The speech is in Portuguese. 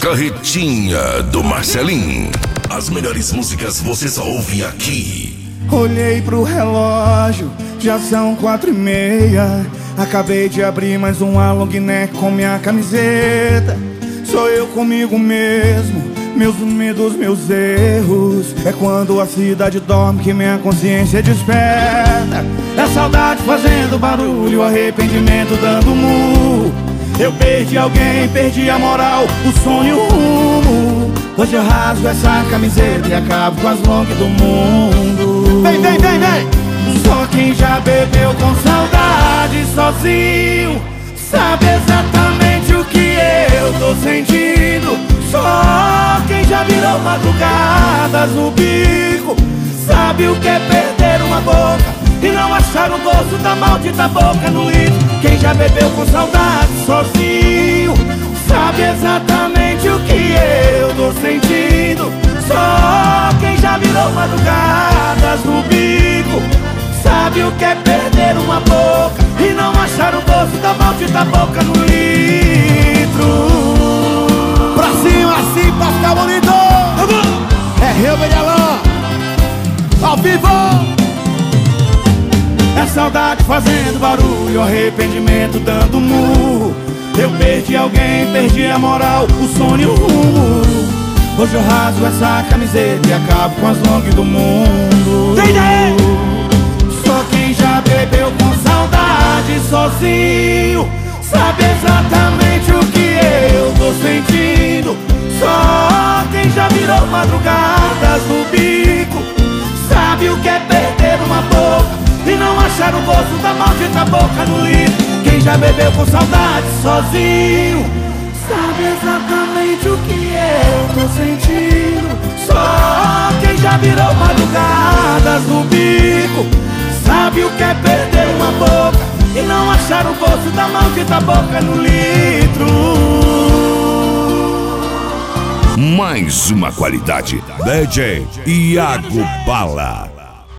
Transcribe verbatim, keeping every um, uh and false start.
Carretinha do Marcelinho. As melhores músicas você só ouve aqui. Olhei pro relógio, já são quatro e meia. Acabei de abrir mais uma long neck com minha camiseta. Sou eu comigo mesmo, meus medos, meus erros. É quando a cidade dorme que minha consciência desperta. É saudade fazendo barulho, arrependimento dando murro. Eu perdi alguém, perdi a moral, o sonho, o rumo. Hoje eu rasgo essa camiseta e acabo com as long do mundo. Vem, vem, vem, vem! Só quem já bebeu com saudade sozinho sabe exatamente o que eu tô sentindo. Só quem já virou madrugadas no bico sabe o que é perder uma boca e não achar o gosto da maldita boca no litro. Quem já bebeu com saudade sozinho sabe exatamente o que eu tô sentindo. Só quem já virou madrugadas no bico sabe o que é perder uma boca e não achar o gosto da maldita boca no litro. Pra cima, assim, pra ficar bonito. É Rio Medialã, ao vivo. É saudade fazendo barulho, arrependimento dando murro. Eu perdi alguém, perdi a moral, o sonho e o rumo. Hoje eu rasgo essa camiseta e acabo com as long do mundo. Só quem já bebeu com saudade sozinho sabe exatamente o que eu tô sentindo. Só quem já virou madrugadas no bico sabe o que é perder uma boca e não achar o gosto da maldita boca no litro. Quem já bebeu com saudade sozinho sabe exatamente o que eu tô sentindo. Só quem já virou madrugadas no bico sabe o que é perder uma boca e não achar o gosto da maldita boca no litro. Mais uma qualidade. D J Iago Bala.